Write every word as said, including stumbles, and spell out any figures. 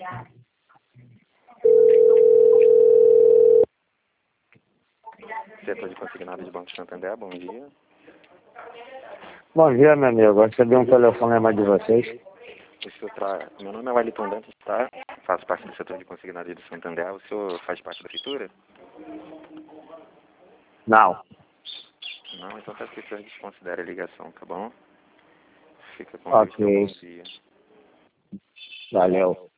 Setor de consignado de Banco Santander, bom dia. Bom dia, meu amigo. Eu recebi um telefonema de vocês. O senhor tra... Meu nome é Wellington Dantas, tá? Faço parte do setor de consignado de Santander. O senhor faz parte da prefeitura? Não. Não, então peço que o senhor desconsidere a ligação, tá bom? Fica com Deus, Ok. tenha um bom dia. Valeu.